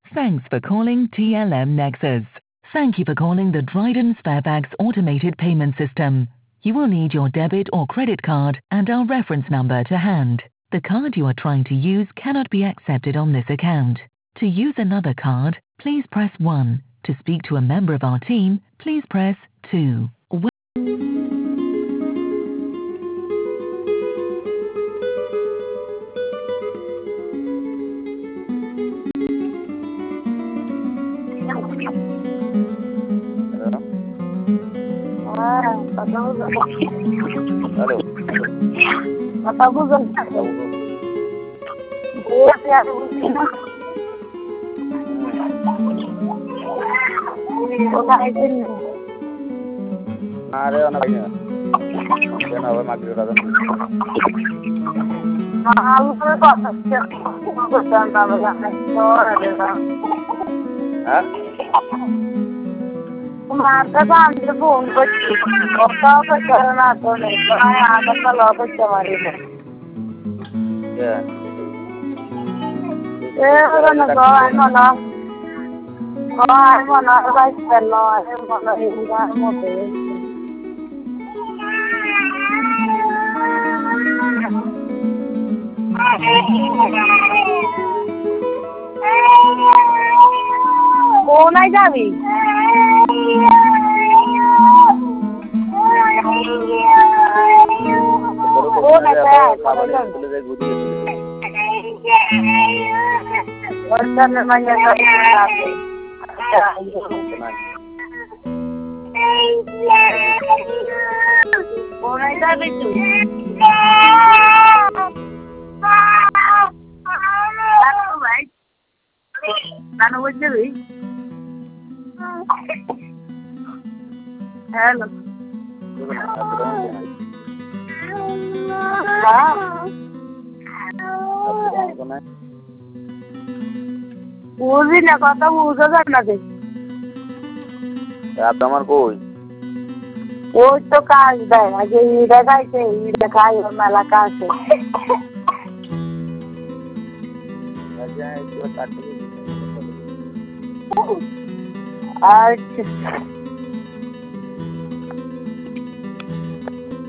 Thanks for calling TLM Nexus. Thank you for calling the Dryden Sparebags automated payment system. You will need your debit or credit card and our reference number to hand. The card you are trying to use cannot be accepted on this account. To use another card, please press 1. To speak to a member of our team, please press 2. Halo. Kata bukan. Buat ya. Kota itu. Ada anak ini. Dia nawa magri rada. Aku tuh kok aku tanda banget. Hah? Marta sambil bungkus, kota karena tuh nih, ada kalau kecamari. Ya. Orang kau mana? Kau mana guys pello, mana ini mau beli. Kau naik jabi? Kau naik jabi? Orang namanya jabi. Kau naik jabi tu? Aku baik. Mana wujud ni? Hello. বুঝিনা কথা বুঝা যায় না দেখ आप আমার কই ওই তো কাজ দেয় আগে ইটা খাইছে ইটা খাই মেলা কাছে আচ্ছা